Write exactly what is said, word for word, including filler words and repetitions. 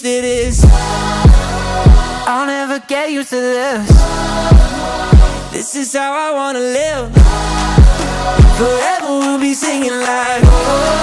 to this. I'll never get used to this. This is how I wanna live. Forever we'll be singing like, oh.